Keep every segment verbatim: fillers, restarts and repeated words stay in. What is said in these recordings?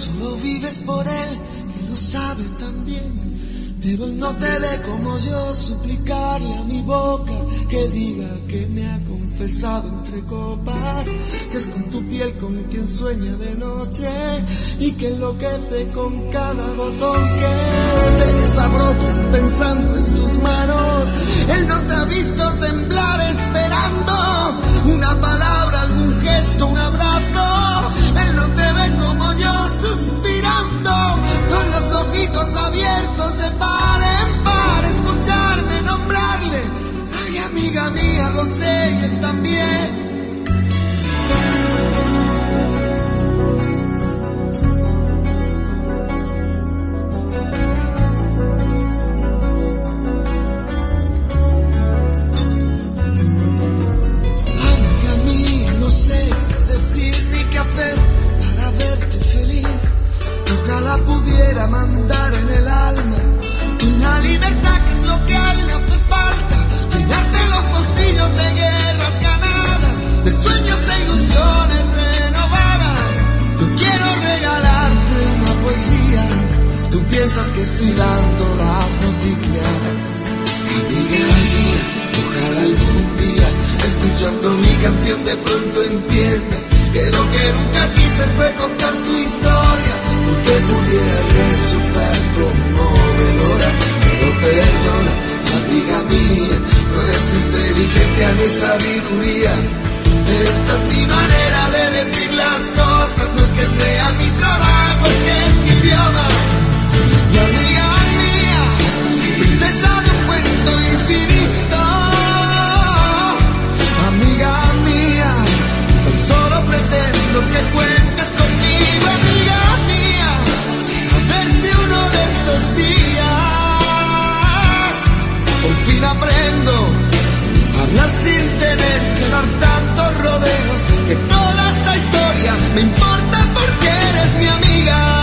solo vives por él, que lo sabe también. Pero él no te ve como yo, suplicarle a mi boca que diga que me ha confesado entre copas, que es con tu piel con quien sueña de noche y que enloquece con cada botón que te desabrochas pensando en sus manos. Él no te ha visto temblar esperando una palabra, algún gesto, un abrazo. Él no te ve como yo suspirando con los ojitos abiertos de par en par, escucharme nombrarle. Ay, amiga mía, lo sé y él también. Ojalá pudiera mandar en el alma una libertad que es lo que a él le hace falta, llenarte los bolsillos de guerras ganadas, de sueños e ilusiones renovadas. Yo quiero regalarte una poesía, tú piensas que estoy dando las noticias. Amiga mía, ojalá algún día, escuchando mi canción de pronto entiendas que lo que nunca quise fue contar tu historia, porque pudiera resultar conmovedora. Pero perdona, amiga mía, no es inteligencia ni sabiduría. Esta es mi manera de decir las cosas, no es que sea mi trabajo, es que es mi idioma. Y amiga mía, princesa de un cuento infinito. Amiga mía, tan solo pretendo que cuentes conmigo, amiga mía. A ver si uno de estos días por fin aprendo a hablar sin tener que dar tantos rodeos, que toda esta historia me importa porque eres mi amiga.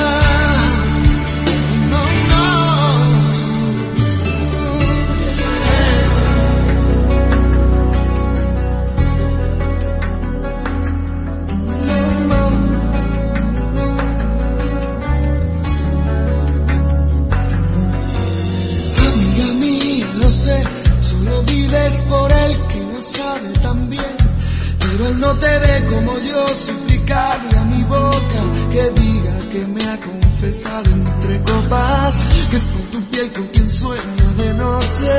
Solo vives por él, que lo sabe también. Pero él no te ve como yo, suplicarle a mi boca que diga que me ha confesado entre copas, que es con tu piel con quien sueña de noche.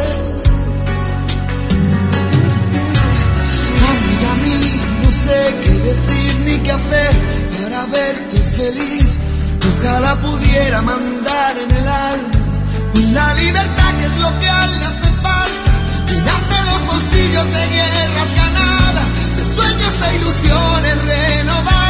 Amiga mía, no sé qué decir ni qué hacer para verte feliz. Ojalá pudiera mandar en el alma la libertad, que es lo que a él le hace falta, llenarte los bolsillos de guerras ganadas, de sueños e ilusiones renovadas.